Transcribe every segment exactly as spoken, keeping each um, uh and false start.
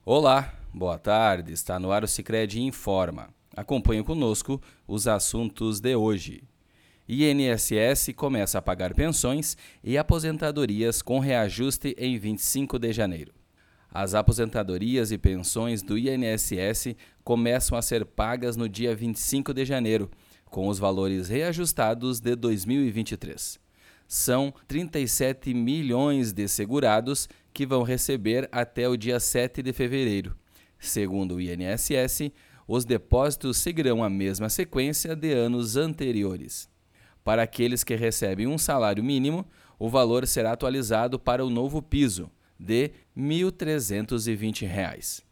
Olá, boa tarde. Está no ar o Sicredi Informa. Acompanhe conosco os assuntos de hoje. I N S S começa a pagar pensões e aposentadorias com reajuste em vinte e cinco de janeiro. As aposentadorias e pensões do I N S S começam a ser pagas no dia vinte e cinco de janeiro, com os valores reajustados de dois mil e vinte e três. São trinta e sete milhões de segurados que vão receber até o dia sete de fevereiro. Segundo o I N S S, os depósitos seguirão a mesma sequência de anos anteriores. Para aqueles que recebem um salário mínimo, o valor será atualizado para o novo piso, de mil trezentos e vinte reais.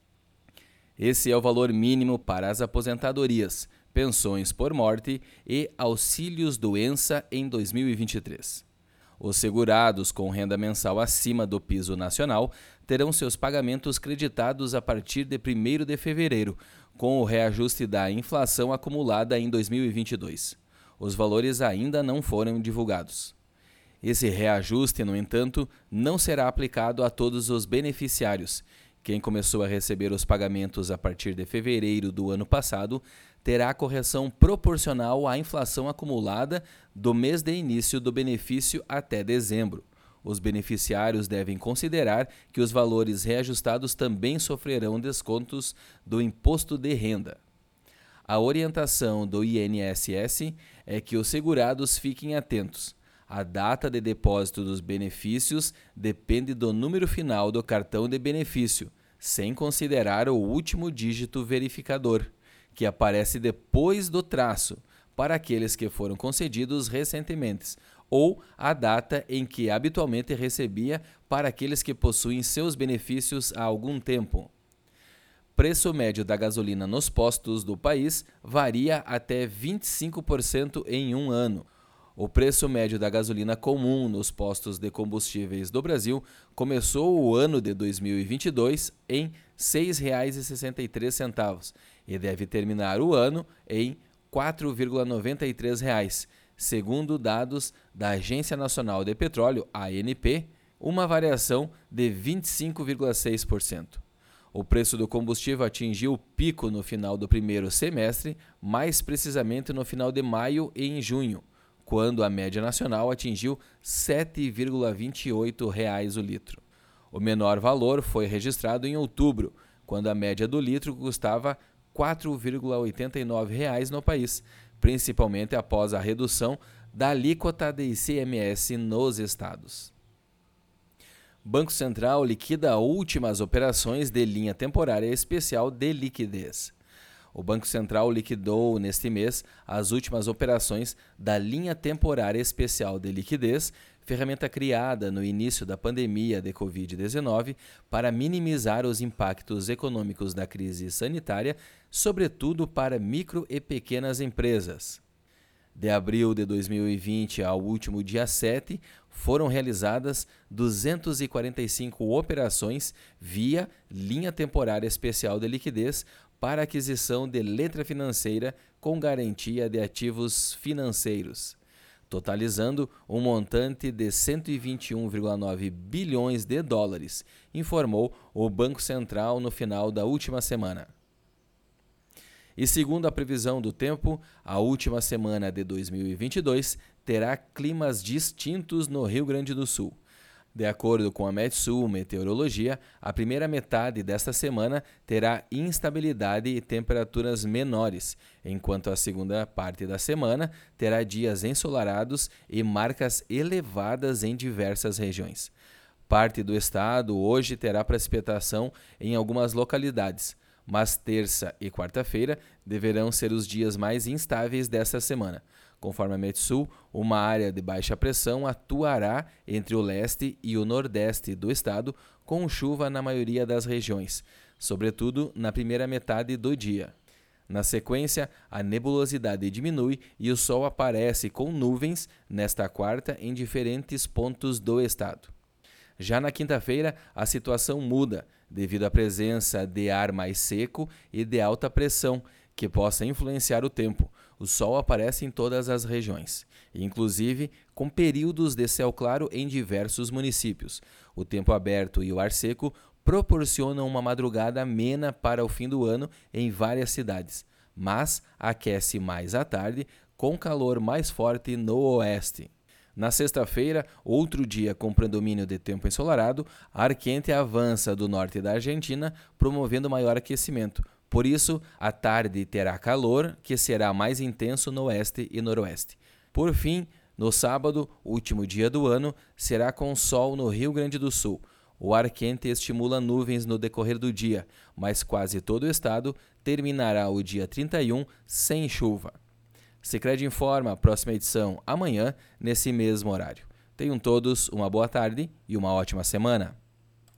Esse é o valor mínimo para as aposentadorias, pensões por morte e auxílios-doença em dois mil e vinte e três. Os segurados com renda mensal acima do piso nacional terão seus pagamentos creditados a partir de primeiro de fevereiro, com o reajuste da inflação acumulada em dois mil e vinte e dois. Os valores ainda não foram divulgados. Esse reajuste, no entanto, não será aplicado a todos os beneficiários. Quem começou a receber os pagamentos a partir de fevereiro do ano passado terá a correção proporcional à inflação acumulada do mês de início do benefício até dezembro. Os beneficiários devem considerar que os valores reajustados também sofrerão descontos do imposto de renda. A orientação do I N S S é que os segurados fiquem atentos. A data de depósito dos benefícios depende do número final do cartão de benefício, sem considerar o último dígito verificador, que aparece depois do traço, para aqueles que foram concedidos recentemente, ou a data em que habitualmente recebia para aqueles que possuem seus benefícios há algum tempo. Preço médio da gasolina nos postos do país varia até vinte e cinco por cento em um ano. O preço médio da gasolina comum nos postos de combustíveis do Brasil começou o ano de dois mil e vinte e dois em seis reais e sessenta e três centavos e deve terminar o ano em quatro vírgula noventa e três reais, segundo dados da Agência Nacional de Petróleo, A N P, uma variação de vinte e cinco vírgula seis por cento. O preço do combustível atingiu o pico no final do primeiro semestre, mais precisamente no final de maio e em junho, quando a média nacional atingiu sete vírgula vinte e oito reais o litro. O menor valor foi registrado em outubro, quando a média do litro custava quatro vírgula oitenta e nove reais no país, principalmente após a redução da alíquota de I C M S nos estados. Banco Central liquida últimas operações de linha temporária especial de liquidez. O Banco Central liquidou neste mês as últimas operações da linha temporária especial de liquidez, ferramenta criada no início da pandemia de covid dezenove para minimizar os impactos econômicos da crise sanitária, sobretudo para micro e pequenas empresas. De abril de dois mil e vinte ao último dia sete, foram realizadas duzentas e quarenta e cinco operações via linha temporária especial de liquidez para aquisição de letra financeira com garantia de ativos financeiros, totalizando um montante de cento e vinte e um vírgula nove bilhões de dólares, informou o Banco Central no final da última semana. E segundo a previsão do tempo, a última semana de dois mil e vinte e dois terá climas distintos no Rio Grande do Sul. De acordo com a Metsul Meteorologia, a primeira metade desta semana terá instabilidade e temperaturas menores, enquanto a segunda parte da semana terá dias ensolarados e marcas elevadas em diversas regiões. Parte do estado hoje terá precipitação em algumas localidades, mas terça e quarta-feira deverão ser os dias mais instáveis desta semana. Conforme a Metsul, uma área de baixa pressão atuará entre o leste e o nordeste do estado, com chuva na maioria das regiões, sobretudo na primeira metade do dia. Na sequência, a nebulosidade diminui e o sol aparece com nuvens nesta quarta em diferentes pontos do estado. Já na quinta-feira, a situação muda, devido à presença de ar mais seco e de alta pressão, que possa influenciar o tempo. O sol aparece em todas as regiões, inclusive com períodos de céu claro em diversos municípios. O tempo aberto e o ar seco proporcionam uma madrugada amena para o fim do ano em várias cidades, mas aquece mais à tarde, com calor mais forte no oeste. Na sexta-feira, outro dia com predomínio de tempo ensolarado, ar quente avança do norte da Argentina, promovendo maior aquecimento. Por isso, a tarde terá calor, que será mais intenso no oeste e noroeste. Por fim, no sábado, último dia do ano, será com sol no Rio Grande do Sul. O ar quente estimula nuvens no decorrer do dia, mas quase todo o estado terminará o dia trinta e um sem chuva. Sicredi informa, próxima edição amanhã, nesse mesmo horário. Tenham todos uma boa tarde e uma ótima semana.